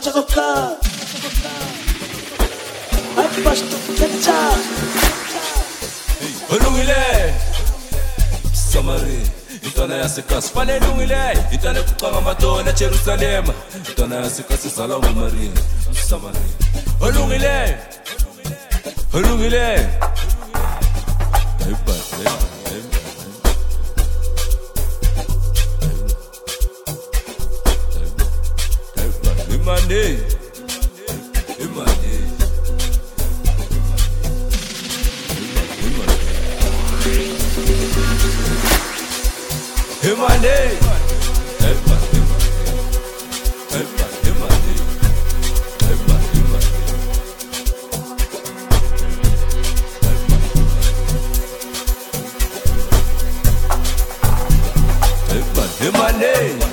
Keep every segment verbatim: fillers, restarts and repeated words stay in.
chococa. Ai pasto kecha. Olungile Samari Itana ya sekas Fane lungile Itana kukanga matona Jerusalem Itana ya sekas Salamu Maria Samari Olungile Olungile Aipa Imane Imane Himane, Himane, Himane, Himane, Himane, Himane, Himane,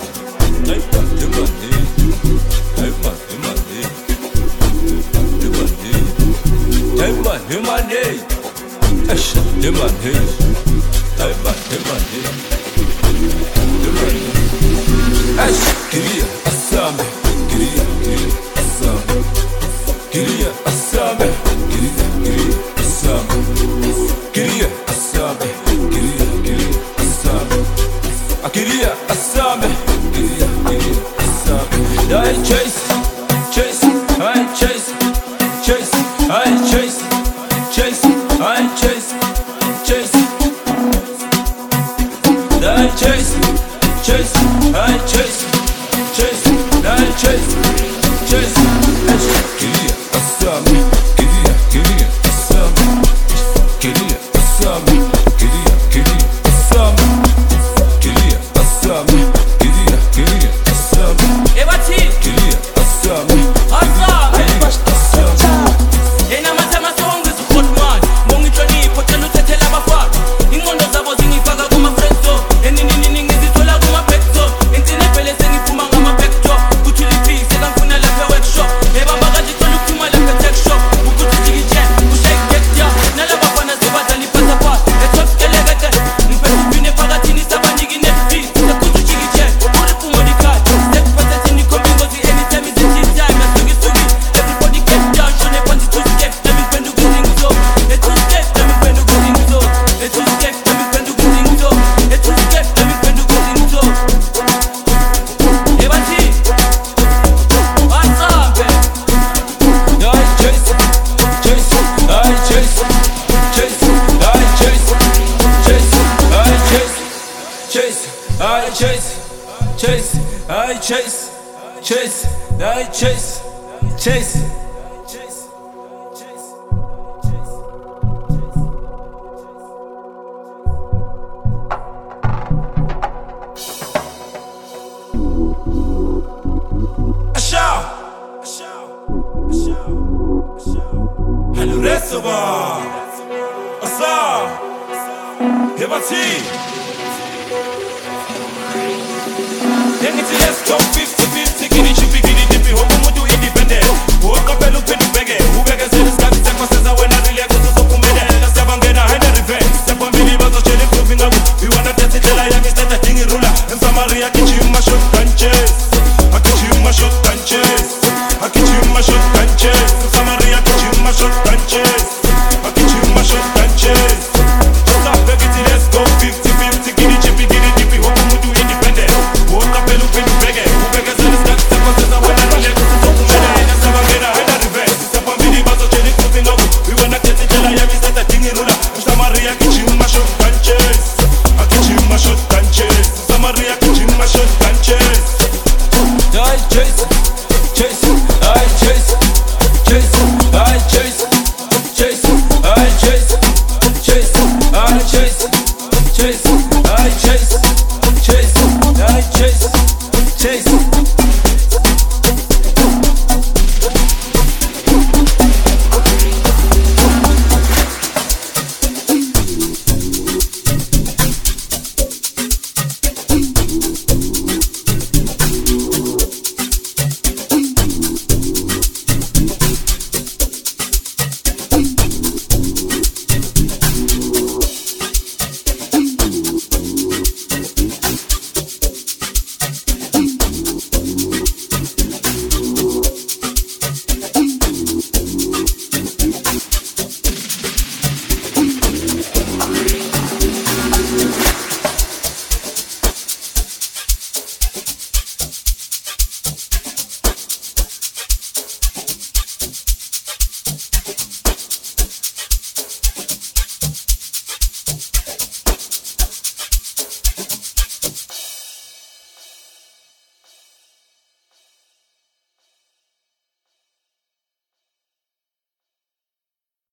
Himane, Himane, Ash, Himane, Himane. Ash, queria assame, queria, queria assame, queria assame, queria, queria assame, queria assame, queria, queria assame, a queria assame, queria, queria assame. I chase, chase, I chase, chase, I chase, chase, I chase, chase, I chase. Chase, I chase, chase, I chase, chase, chase. Queria assame, queria, queria assame, queria assame, queria, queria assame, queria assame, queria, queria assame. Ebati, queria assame, assame. assame. Ena matama songs is hot man. Mongi Johnny, potelu tetela bafa. Ingondo zabo zingifaka kuma friends. Eni nini nini. I chase, chase, I chase, chase, I chase, chase, chase, chase. Asha, Asha, Asha, Asha. Hello, restaurant. Asa, Hebati. Let's go fifty fifty, giddy chippy, giddy dippy, homo mutu independent. Woke up and look at the beggar, who beggars in the sky, take my sense when I really go to so committed. Let's have a get a hand of revenge. Step on Billy Buzz, chilling, proving up. We wanna test it till I am instead of thing ruler. And Samaria, I catch you my shot punches. I catch you my shot punches. I catch you my shot punches. Samaria, I catch you my shot punches.